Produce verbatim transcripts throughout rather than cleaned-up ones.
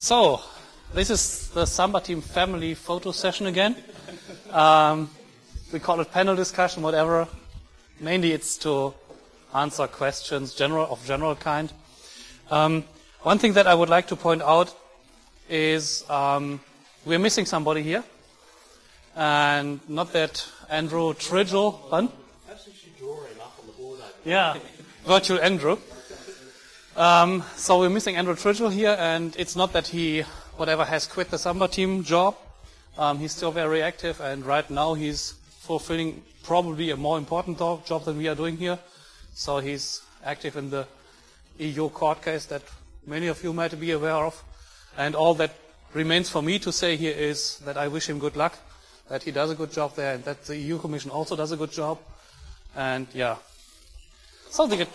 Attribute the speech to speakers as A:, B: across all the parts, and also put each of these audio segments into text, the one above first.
A: So, this is the Samba Team family photo session again. Um, we call it panel discussion, whatever. Mainly it's to answer questions general of general kind. Um, one thing that I would like to point out is um, we're missing somebody here. And not that Andrew Tridgell, huh?
B: That's actually drawing up on the board.
A: Yeah, virtual Andrew. Um, so we're missing Andrew Tridgell here, and it's not that he, whatever, has quit the Samba Team job. Um, he's still very active, and right now he's fulfilling probably a more important do- job than we are doing here. So he's active in the E U court case that many of you might be aware of. And all that remains for me to say here is that I wish him good luck, that he does a good job there, and that the E U Commission also does a good job. And yeah, something that...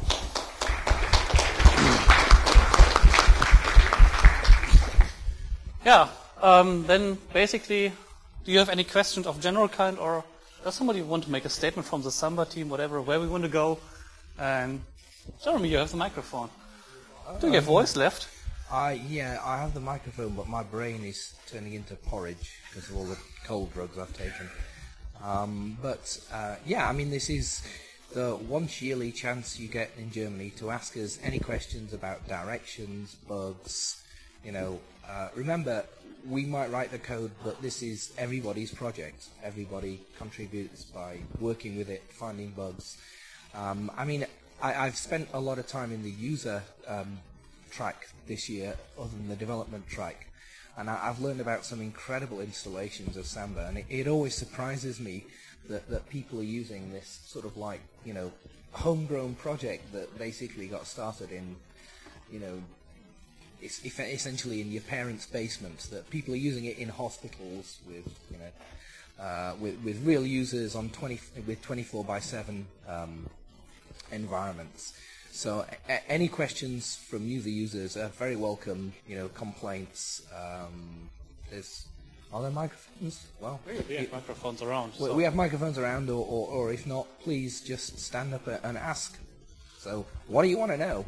A: Yeah, um, then basically, do you have any questions of general kind, or does somebody want to make a statement from the Samba Team, whatever, where we want to go? And Jeremy, you have the microphone. Do you have voice left?
C: I yeah, I have the microphone, but my brain is turning into porridge because of all the cold drugs I've taken. Um, but uh, yeah, I mean, this is the once yearly chance you get in Germany to ask us any questions about directions, bugs. You know, uh, remember, we might write the code, but this is everybody's project. Everybody contributes by working with it, finding bugs. Um, I mean, I, I've spent a lot of time in the user um, track this year, other than the development track, and I, I've learned about some incredible installations of Samba, and it, it always surprises me that, that people are using this sort of like, you know, homegrown project that basically got started in, you know, it's essentially in your parents' basement, that people are using it in hospitals with, you know, uh, with, with real users on twenty with twenty-four by seven um, environments. So a- any questions from user users are very welcome. You know, complaints. Um, there's are there microphones? Well,
A: We have
C: it,
A: microphones around.
C: we,
A: So.
C: we have microphones around, or, or, or if not, please just stand up and ask. So, what do you want to know?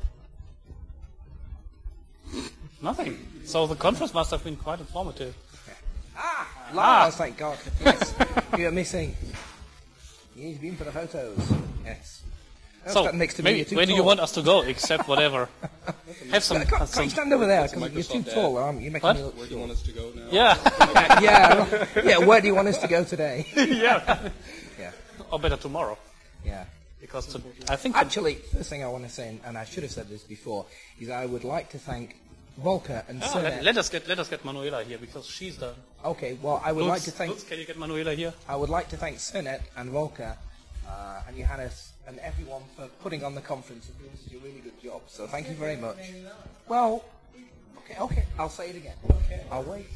A: Nothing. So the conference must have been quite informative.
C: Ah, Lars, ah. Thank God. Yes, you're missing. You need to be in for the photos. Yes. Oh,
A: So
C: next to
A: maybe
C: me,
A: where do you want us to go, except whatever? Have some...
C: Can't, can't
A: some
C: you stand over there?
B: Where's the
C: You're too
B: Microsoft
C: tall.
B: ad?
C: Aren't you? You're making
A: What?
C: me look
B: Where do you
C: short.
B: want us to go now?
A: yeah.
C: yeah, yeah. Where do you want us to go today?
A: yeah.
C: Yeah,
A: Or better tomorrow.
C: yeah.
A: Because to, I think...
C: Actually, first thing I want to say, and I should have said this before, is I would like to thank Volker and
A: Ah,
C: Sir.
A: let, let us get let us get Manuela here, because she's the...
C: Okay, well, I would
A: Lutz,
C: like to thank
A: Lutz, can you get Manuela here?
C: I would like to thank Sernet and Volker uh, and Johannes and everyone for putting on the conference and doing such a really good job. So thank you very much. Well, okay, okay, I'll say it again. Okay, I'll wait.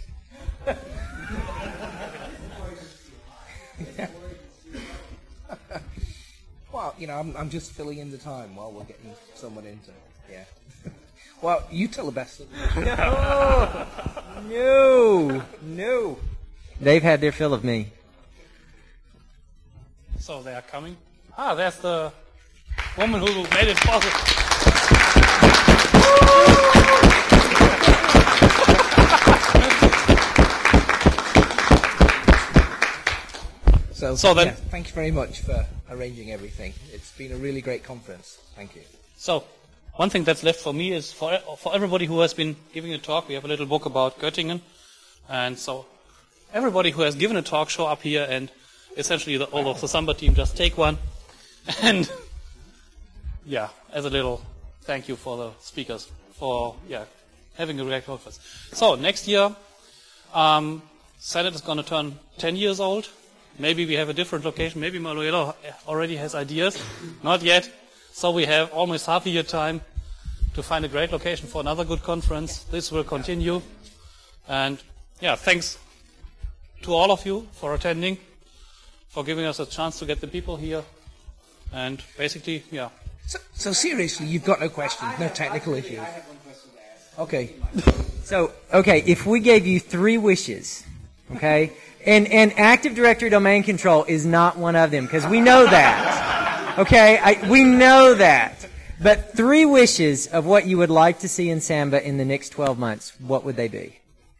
C: Well, you know, I'm, I'm just filling in the time while we're getting someone into, yeah. Well, you tell the best.
D: No, no, no. They've had their fill of me.
A: So they are coming. Ah, there's the woman who made it possible.
C: So,
A: So then-
C: yeah, thank you very much for arranging everything. It's been a really great conference. Thank you.
A: So, one thing that's left for me is for for everybody who has been giving a talk, we have a little book about Göttingen. And so, everybody who has given a talk, show up here, and essentially the, all of the Samba team just take one. And, yeah, as a little thank you for the speakers for, yeah, having a great conference. So, next year, um, Senate is going to turn ten years old. Maybe we have a different location. Maybe Manuela already has ideas. Not yet. So we have almost half a year time to find a great location for another good conference. This will continue. And yeah, thanks to all of you for attending, for giving us a chance to get the people here. And basically, yeah.
C: So, so seriously, you've got no questions, no technical issues. Okay.
D: So, okay, if we gave you three wishes, okay, and, and Active Directory domain control is not one of them, because we know that. Okay, I, we know that. But three wishes of what you would like to see in Samba in the next twelve months, what would they be?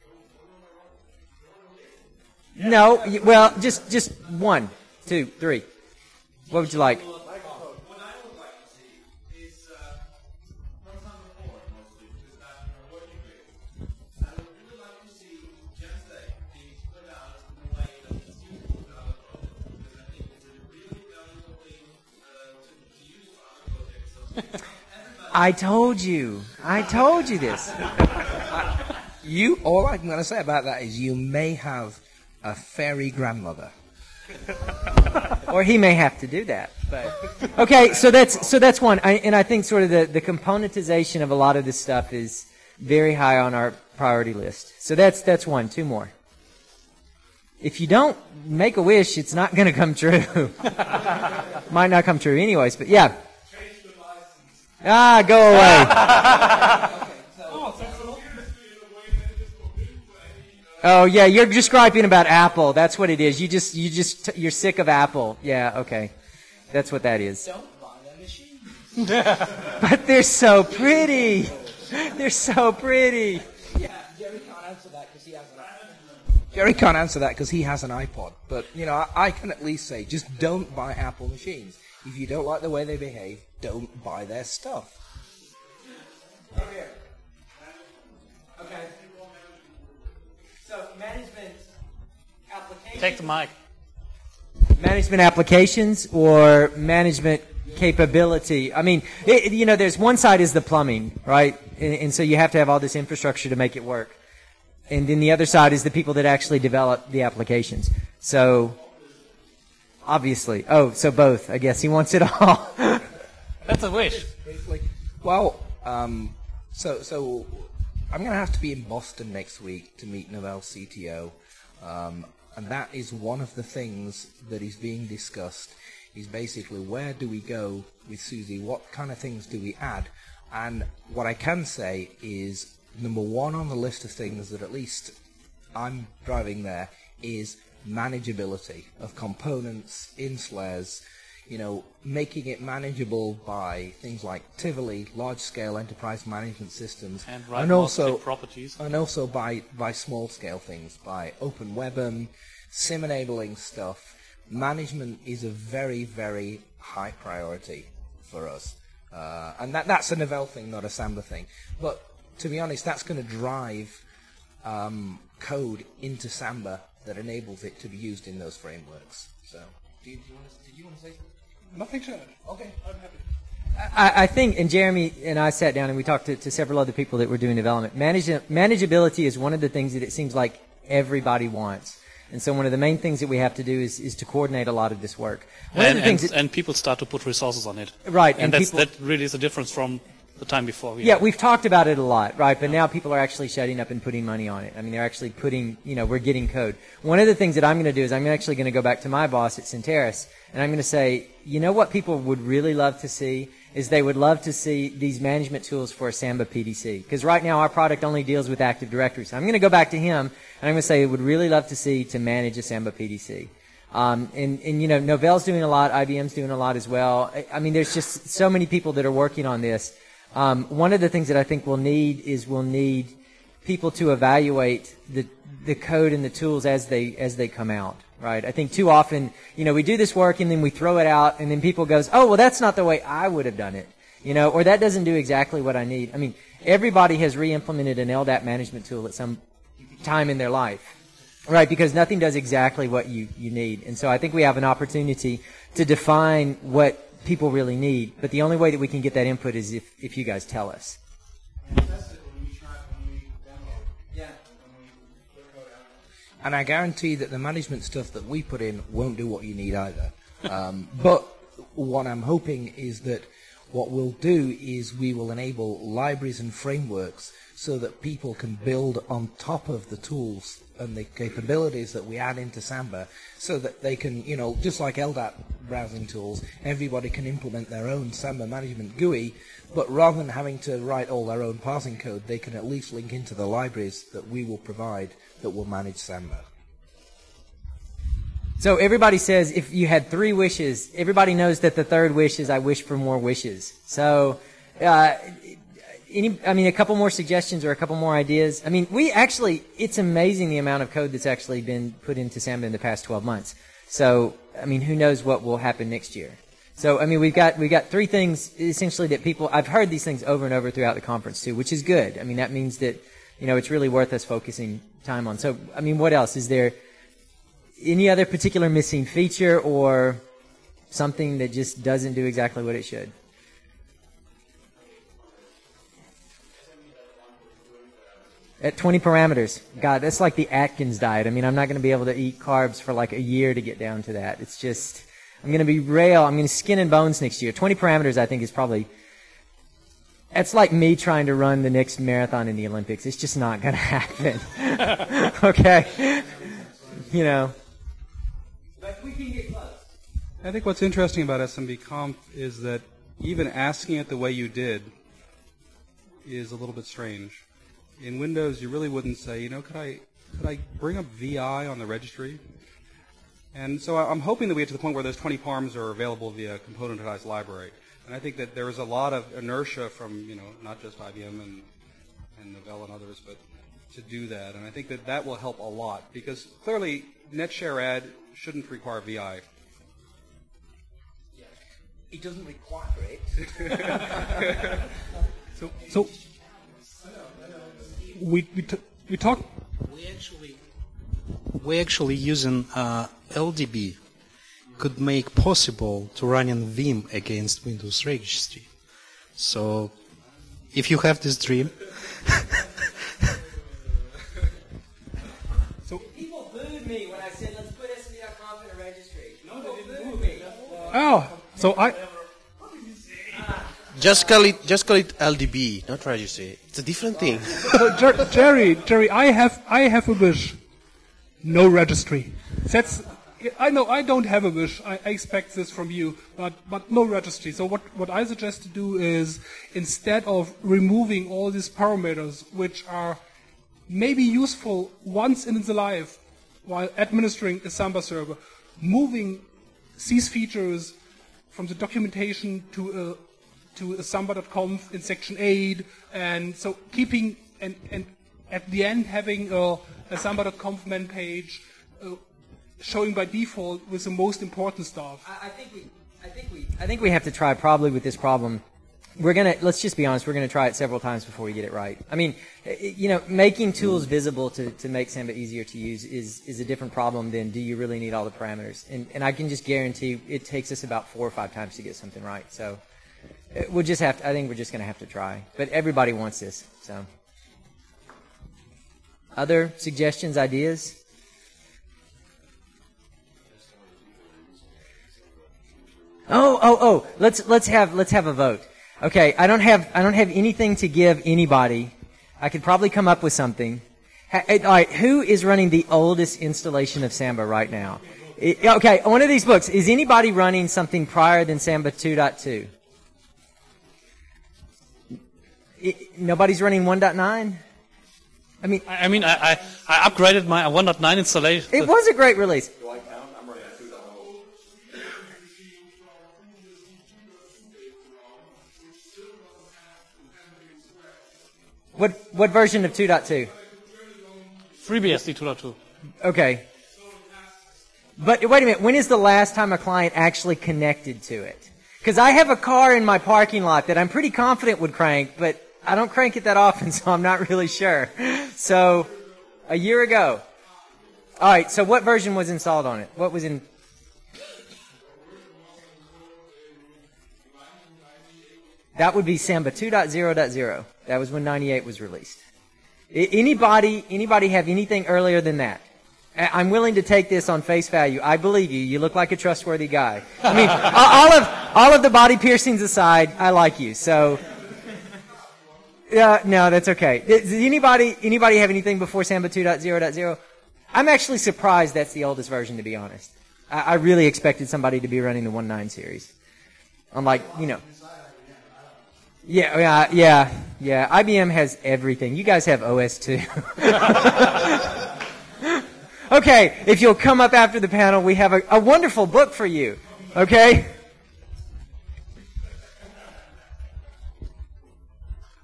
D: No, y- well, just just one, two, three. What would you like?
E: What I would like to see is, uh, from some report mostly, because that's what we're working with. I would really like to see Gemstay being put out in a way that is useful to other projects, because I think it's a really valuable thing uh, to, to use for other projects. So everybody
D: I told you. I told you this.
C: You, all I'm going to say about that is you may have a fairy grandmother.
D: Or he may have to do that. But okay, so that's so that's one. I, and I think sort of the, the componentization of a lot of this stuff is very high on our priority list. So that's that's one. Two more. If you don't make a wish, it's not going to come true. Might not come true anyways, but yeah. Ah, go away. Oh yeah, you're just griping about Apple. That's what it is. You just you just you're sick of Apple. Yeah, okay. That's what that is.
B: Don't buy their machines.
D: But they're so pretty. They're so pretty.
C: Yeah, Jerry can't answer that because he has an iPod. Jerry can't answer that because he has an iPod. But, you know, I, I can at least say, just don't buy Apple machines. If you don't like the way they behave, don't buy their stuff.
D: Over here. Okay. So management applications.
A: Take the mic.
D: Management applications or management capability. I mean, it, you know, there's one side is the plumbing, right? And, and so you have to have all this infrastructure to make it work. And then the other side is the people that actually develop the applications. So, obviously. Oh, so both. I guess he wants it all.
A: That's a wish.
C: Briefly. Well, um, so so I'm going to have to be in Boston next week to meet Novell's C T O. Um, and that is one of the things that is being discussed, is basically where do we go with Suzy? What kind of things do we add? And what I can say is number one on the list of things that at least I'm driving there is manageability of components in SLAES, you know, making it manageable by things like Tivoli, large-scale enterprise management systems,
A: And right
C: and also
A: properties.
C: and also by, by small-scale things, by OpenWebM, sim-enabling stuff. Management is a very, very high priority for us. Uh, and that, that's a Novell thing, not a Samba thing. But to be honest, that's going to drive um, code into Samba that enables it to be used in those frameworks. So, do you, do you want to, did you want to say something?
B: Nothing to
C: Okay.
B: I'm happy.
D: I, I think, and Jeremy and I sat down and we talked to, to several other people that were doing development. Manage, manageability is one of the things that it seems like everybody wants. And so one of the main things that we have to do is, is to coordinate a lot of this work. One
A: And,
D: of the things
A: and,
D: that,
A: and people start to put resources on it.
D: right,
A: And,
D: and
A: that's,
D: people,
A: that really is a difference from the time before.
D: yeah, we've talked about it a lot, right? But now people are actually shutting up and putting money on it. I mean, they're actually putting, you know, we're getting code. One of the things that I'm going to do is I'm actually going to go back to my boss at Centeris, and I'm going to say, you know what people would really love to see is they would love to see these management tools for a Samba P D C. Because right now our product only deals with Active Directory. So I'm going to go back to him, and I'm going to say, would really love to see to manage a Samba P D C. Um, and, and, you know, Novell's doing a lot, I B M's doing a lot as well. I, I mean, there's just so many people that are working on this. Um, one of the things that I think we'll need is we'll need people to evaluate the the code and the tools as they as they come out, right? I think too often, you know, we do this work and then we throw it out and then people goes, oh, well, that's not the way I would have done it, you know, or that doesn't do exactly what I need. I mean, everybody has re-implemented an L D A P management tool at some time in their life, right? Because nothing does exactly what you, you need. And so I think we have an opportunity to define what people really need, but the only way that we can get that input is if, if you guys tell us.
C: And I guarantee that the management stuff that we put in won't do what you need either. Um, but what I'm hoping is that what we'll do is we will enable libraries and frameworks so that people can build on top of the tools and the capabilities that we add into Samba, so that they can, you know, just like L D A P browsing tools, everybody can implement their own Samba management G U I, but rather than having to write all their own parsing code, they can at least link into the libraries that we will provide that will manage Samba.
D: So everybody says if you had three wishes, everybody knows that the third wish is I wish for more wishes. So uh, any, I mean, a couple more suggestions or a couple more ideas. I mean, we actually, it's amazing the amount of code that's actually been put into Samba in the past twelve months. So, I mean, who knows what will happen next year. So, I mean, we've got, we've got three things essentially that people, I've heard these things over and over throughout the conference too, which is good. I mean, that means that, you know, it's really worth us focusing time on. So, I mean, what else? Is there any other particular missing feature or something that just doesn't do exactly what it should? At twenty parameters. God, that's like the Atkins diet. I mean, I'm not going to be able to eat carbs for like a year to get down to that. It's just, I'm going to be rail. I'm going to skin and bones next year. twenty parameters, I think, is probably, that's like me trying to run the next marathon in the Olympics. It's just not going to happen. Okay? You know. But we can get close.
B: I think what's interesting about S M B Conf is that even asking it the way you did is a little bit strange. In Windows, you really wouldn't say, you know, could I could I bring up V I on the registry? And so I'm hoping that we get to the point where those twenty parms are available via componentized library. And I think that there is a lot of inertia from, you know, not just I B M and, and Novell and others, but to do that. And I think that that will help a lot because clearly NetShare Add shouldn't require V I.
C: It doesn't require it.
B: so, so we we, t- we talked.
F: We actually we actually using uh, L D B could make possible to run in Vim against Windows Registry. So if you have this dream.
B: so
D: people booed me when I said let's put S M B dot conf in a registry. No, they didn't boo me.
B: Oh, so I.
F: Just call it, just call it L D B, not registry. It's a different thing.
G: So, Jer- Jerry, Jerry, I have, I have a wish. No registry. That's, I know I don't have a wish. I, I expect this from you, but, but no registry. So what, what I suggest to do is instead of removing all these parameters, which are maybe useful once in the life while administering a Samba server, moving these features from the documentation to a to a samba dot conf in section eight, and so keeping, and, and at the end having a, a samba dot conf man page uh, showing by default with the most important stuff.
D: I, I think we, I think we, I think we have to try probably with this problem. We're gonna, let's just be honest, we're gonna try it several times before we get it right. I mean, you know, making tools visible to, to make Samba easier to use is, is a different problem than do you really need all the parameters? And, and I can just guarantee it takes us about four or five times to get something right. So we'll just have to, I think we're just gonna have to try. But everybody wants this, so. Other suggestions, ideas? Oh, oh, oh! Let's let's have let's have a vote. Okay, I don't have I don't have anything to give anybody. I could probably come up with something. Ha, all right, who is running the oldest installation of Samba right now? It, okay, one of these books. Is anybody running something prior than Samba two point two? It, nobody's running one point nine? I mean,
A: I, I mean, I, I, I upgraded my one point nine installation.
D: It was a great release.
E: Do I count? I'm running a two point oh.
D: What what version of two point two?
A: FreeBSD two point two.
D: Okay. But wait a minute, when is the last time a client actually connected to it? Because I have a car in my parking lot that I'm pretty confident would crank, but I don't crank it that often, so I'm not really sure. So, a year ago. All right, so what version was installed on it? What was in... That would be Samba two point oh point oh. That was when ninety-eight was released. I- anybody, anybody have anything earlier than that? I- I'm willing to take this on face value. I believe you. You look like a trustworthy guy. I mean, all of all of the body piercings aside, I like you. So, uh, no, that's okay. Does anybody anybody have anything before Samba two point oh point oh? I'm actually surprised that's the oldest version, to be honest. I, I really expected somebody to be running the one point nine series. I'm like, you know. Yeah, yeah, yeah, yeah. I B M has everything. You guys have O S too. Okay, if you'll come up after the panel, we have a, a wonderful book for you. Okay?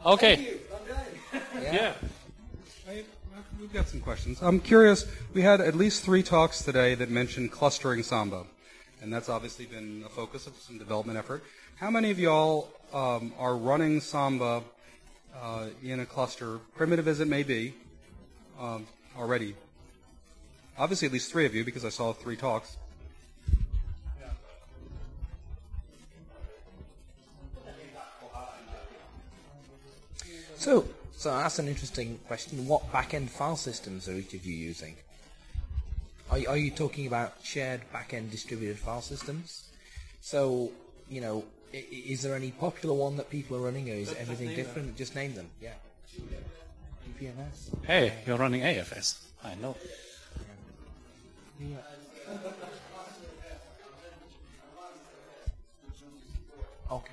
A: Okay.
C: Yeah.
B: I, we've got some questions. I'm curious. We had at least three talks today that mentioned clustering Samba, and that's obviously been a focus of some development effort. How many of y'all um, are running Samba uh, in a cluster, primitive as it may be, um, already? Obviously, at least three of you, because I saw three talks.
C: So, so that's an interesting question. What back-end file systems are each of you using? Are, are you talking about shared back-end distributed file systems? So, you know, i- is there any popular one that people are running, or is everything different? Just name them. Yeah. G P N S.
A: Hey, you're running A F S. I know.
C: Okay.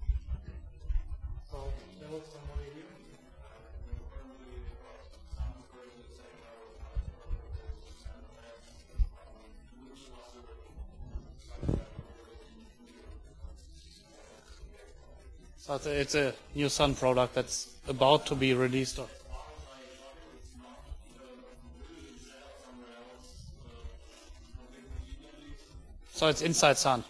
A: So it's a, it's a new Sun product that's about to be released. So it's inside Sun.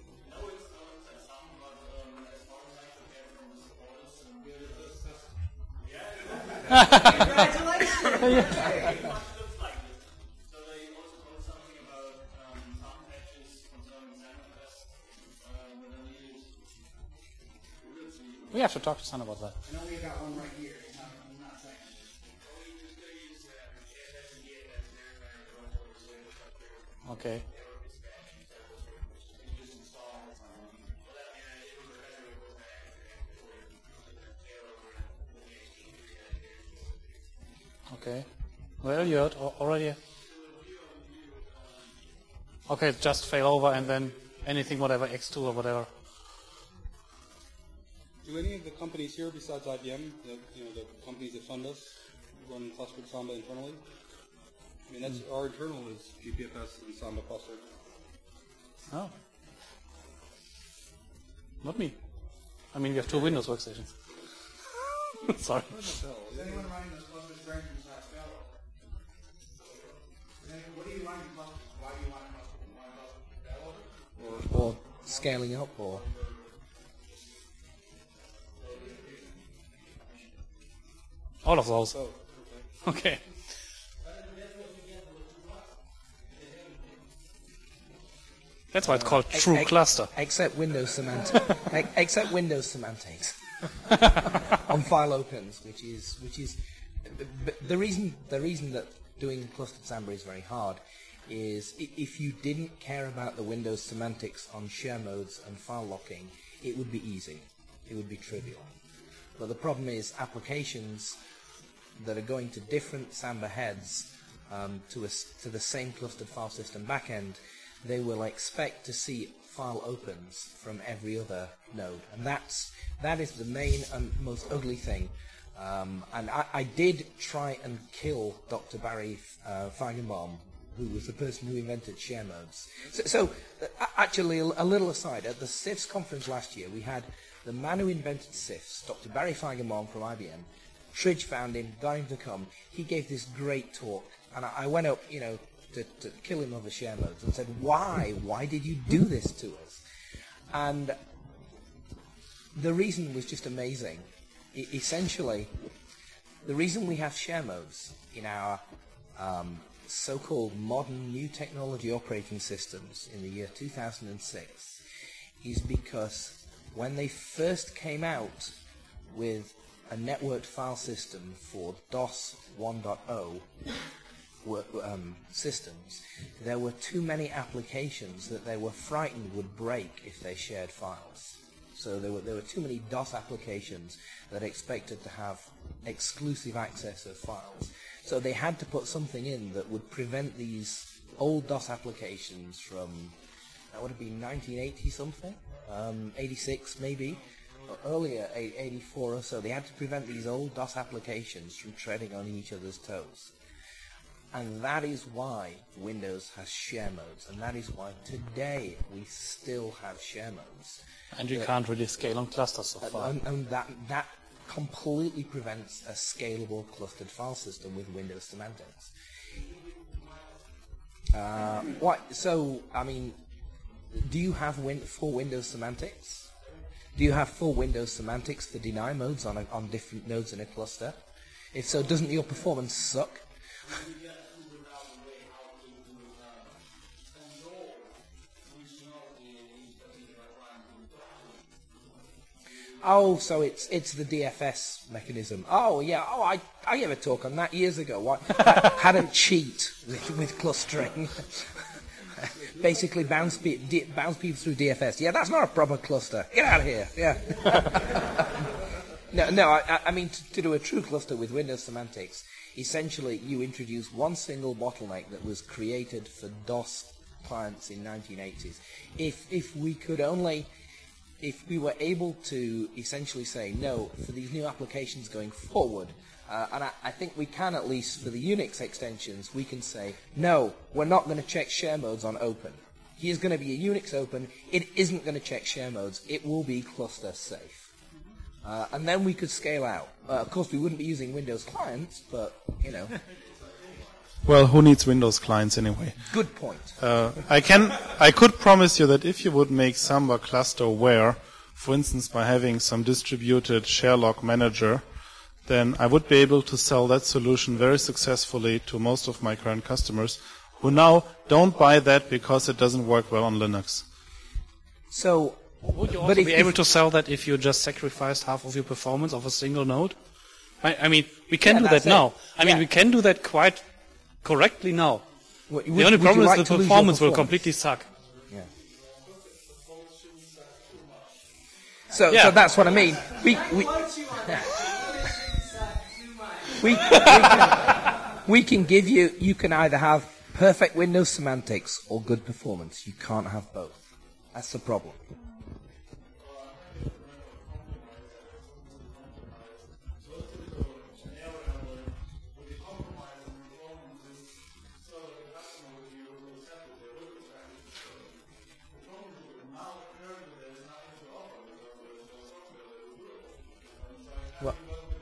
A: We have to talk to Sun about that.
H: I know we got one right here. It's not, I'm not saying.
A: Okay. Okay. Well, you heard al- already. Okay, just fail over and then anything, whatever, X two or whatever.
B: Do any of the companies here, besides I B M, the, you know, the companies that fund us, run clustered Samba internally? I mean, that's our internal is G P F S and Samba cluster.
A: Oh. Not me. I mean, we have two Windows workstations. Sorry.
H: Is anyone running this cluster strength inside Scala? What are you running cluster? Why do you want cluster? You want cluster?
C: Or scaling up, or
A: All of those. Okay. That's why it's called true
C: ex-
A: cluster.
C: except Windows semantics. ex- except Windows semantics on file opens, which is which is but the reason the reason that doing clustered Samba is very hard is i- if you didn't care about the Windows semantics on share modes and file locking, it would be easy. It would be trivial. But the problem is applications that are going to different Samba heads um, to, a s to the same clustered file system backend, they will expect to see file opens from every other node. And that's, that is the main and most ugly thing. Um, and I, I did try and kill Doctor Barry uh, Feigenbaum, who was the person who invented share modes. So, so uh, actually, a, a little aside, at the C I F S conference last year, we had the man who invented C I F S, Doctor Barry Feigenbaum from I B M. Tridge found him, got him to come. He gave this great talk, and I, I went up, you know, to, to kill him over share modes and said, why? Why did you do this to us? And the reason was just amazing. I, essentially, the reason we have share modes in our um, so-called modern new technology operating systems in the year two thousand six is because when they first came out with a networked file system for DOS one point oh um, systems, there were too many applications that they were frightened would break if they shared files. So there were, there were too many DOS applications that expected to have exclusive access of files. So they had to put something in that would prevent these old DOS applications from, that would have been nineteen eighty something, um, eighty-six maybe, or earlier, eighty-four or so. They had to prevent these old DOS applications from treading on each other's toes. And that is why Windows has share modes, and that is why today we still have share modes.
A: And you
C: Yeah.
A: can't really scale on clusters so far.
C: And, and that, that completely prevents a scalable clustered file system with Windows semantics. Uh, what? So, I mean, do you have win- full Windows semantics? Do you have full Windows semantics for deny modes on a, on different nodes in a cluster? If so, doesn't your performance suck? Oh, so it's it's the D F S mechanism. Oh, yeah. Oh, I I gave a talk on that years ago. What? How to cheat with, with clustering. Basically, bounce, pe- d- bounce people through D F S. Yeah, that's not a proper cluster. Get out of here. Yeah. no, no. I, I mean, to, to do a true cluster with Windows semantics, essentially, you introduce one single bottleneck that was created for DOS clients in nineteen eighties. If if we could only If we were able to essentially say, no, for these new applications going forward, uh, and I, I think we can at least for the Unix extensions, we can say, no, we're not going to check share modes on open. Here's going to be a Unix open. It isn't going to check share modes. It will be cluster safe. Uh, and then we could scale out. Uh, of course, we wouldn't be using Windows clients, but, you know.
I: Well, who needs Windows clients anyway?
C: Good point.
I: Uh, I can, I could promise you that if you would make Samba cluster aware, for instance, by having some distributed share log manager, then I would be able to sell that solution very successfully to most of my current customers who now don't buy that because it doesn't work well on Linux.
C: So,
A: would you also
C: but if,
A: be able
C: if,
A: to sell that if you just sacrificed half of your performance of a single node? I, I mean, we can
C: Yeah,
A: do that
C: that's
A: now.
C: it.
A: I mean,
C: Yeah.
A: we can do that quite correctly now.
C: Would,
A: the
C: would
A: only
C: you
A: problem
C: like
A: is
C: to
A: the
C: lose your
A: performance will
C: performance?
A: completely suck.
C: Yeah. So,
A: Yeah.
C: so that's what I mean. We we we, we, can, we can give you. You can either have perfect Windows semantics or good performance. You can't have both. That's the problem. Well,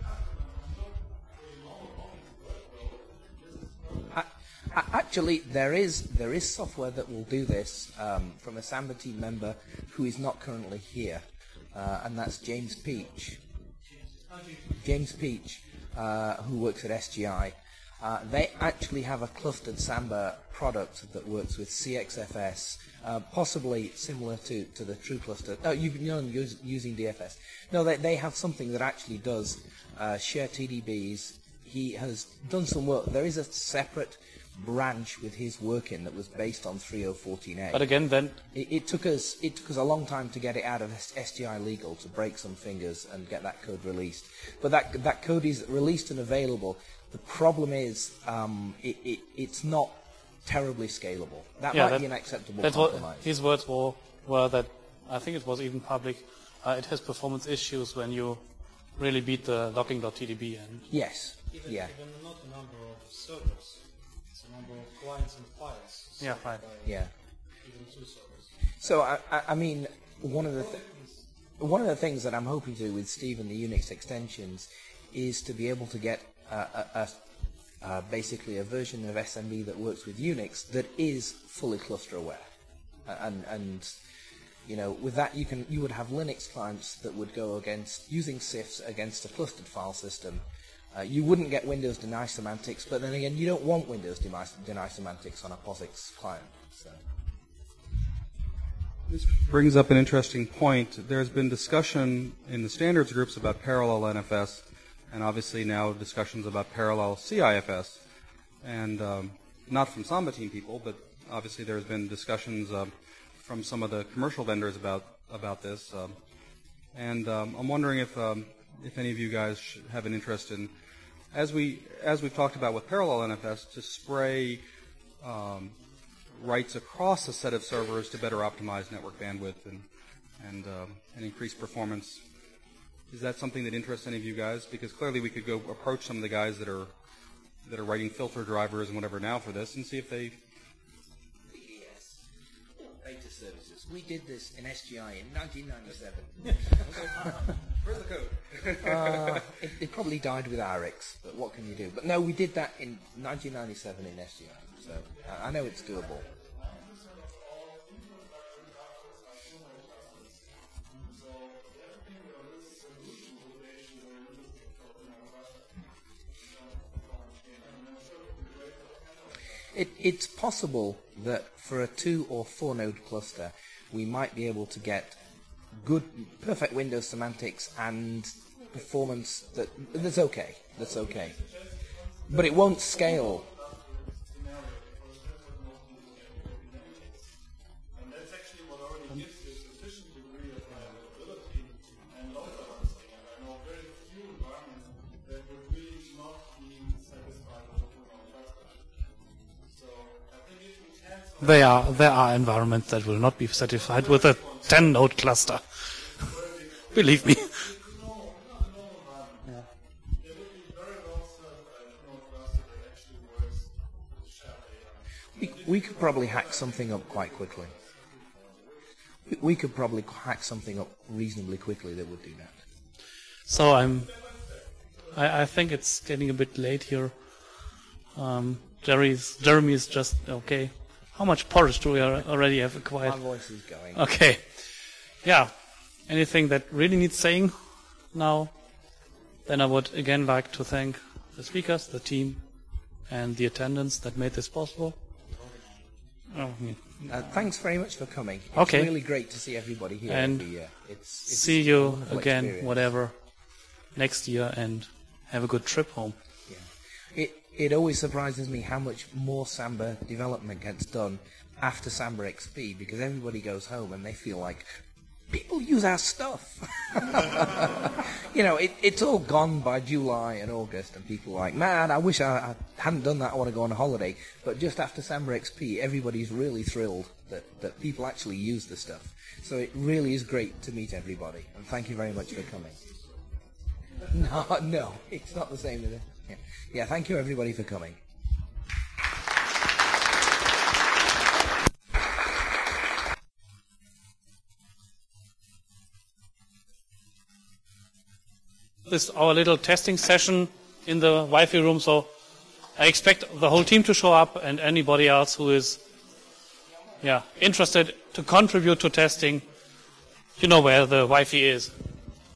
C: I, I, actually, there is there is software that will do this um, from a Samba team member who is not currently here, uh, and that's James Peach. James Peach, uh, who works at S G I. Uh, they actually have a clustered Samba product that works with C X F S, uh, possibly similar to, to the True Cluster. No, you've been use, using D F S. No, they, they have something that actually does uh, share T D Bs. He has done some work. There is a separate branch with his work in that was based on three oh fourteen A.
A: But again, then
C: It, it took us it took us a long time to get it out of S G I legal, to break some fingers and get that code released. But that that code is released and available. The problem is um, it, it, it's not terribly scalable. That
A: yeah,
C: might
A: that,
C: be an acceptable
A: that's what
C: compromise.
A: his words were, were that I think it was even public. Uh, it has performance issues when you really beat the logging.tdb and
C: Yes.
F: Even,
C: Yeah.
F: even not a number of servers. It's a number of clients and files.
A: yeah, fine.
C: Yeah.
F: Even two servers.
C: So I, I, I mean, one of the th- one of the things that I'm hoping to do with Steve and the Unix extensions is to be able to get uh, a, a, uh, basically a version of S M B that works with Unix that is fully cluster aware, uh, and and you know with that you can you would have Linux clients that would go against using C I Fs against a clustered file system. Uh, you wouldn't get Windows deny semantics, but then again, you don't want Windows deny, deny semantics on a POSIX client. So.
B: This brings up an interesting point. There's been discussion in the standards groups about parallel N F S, and obviously now discussions about parallel C I F S. And um, not from Samba team people, but obviously there's been discussions uh, from some of the commercial vendors about about this. Um, and um, I'm wondering if um, if any of you guys sh- have an interest in, as we as we've talked about with parallel N F S, to spray um, writes across a set of servers to better optimize network bandwidth and and, um, and increase performance. Is that something that interests any of you guys? Because clearly we could go approach some of the guys that are that are writing filter drivers and whatever now for this and see if they.
C: B D S, beta services. We did this in S G I in nineteen ninety-seven.
B: Where's the code?
C: uh, it, it probably died with R X, but what can you do? But no, we did that in nineteen ninety-seven in S G I, so I, I know it's doable. It, it's possible that for a two or four node cluster, we might be able to get good, perfect Windows semantics and performance that that's okay. That's okay, but it won't scale.
A: There are there are environments that will not be satisfied with a ten node cluster. Believe me.
C: We, we could probably hack something up quite quickly. We, we could probably hack something up reasonably quickly that would do that.
A: So I'm. I, I think it's getting a bit late here. Um, Jerry's Jeremy is just okay. How much porridge do we already have acquired?
C: My voice is going.
A: Okay. Yeah. Anything that really needs saying now? Then I would again like to thank the speakers, the team, and the attendants that made this possible. Oh, yeah.
C: Uh, thanks very much for coming. It's
A: Okay.
C: really great to see everybody here
A: And
C: every year. It's, it's
A: See
C: a
A: you
C: wonderful
A: again,
C: experience.
A: whatever, next year, and have a good trip home.
C: Yeah. It it always surprises me how much more Samba development gets done after Samba X P, because everybody goes home and they feel like people use our stuff. You know, it, it's all gone by July and August, and people are like, man, I wish I, I hadn't done that. I want to go on a holiday. But just after Samba X P, everybody's really thrilled that, that people actually use the stuff. So it really is great to meet everybody, and thank you very much for coming. No, no, it's not the same as it. Yeah. yeah, thank you everybody for coming.
A: This is our little testing session in the Wi-Fi room, so I expect the whole team to show up and anybody else who is yeah, interested to contribute to testing, you know where the Wi-Fi is.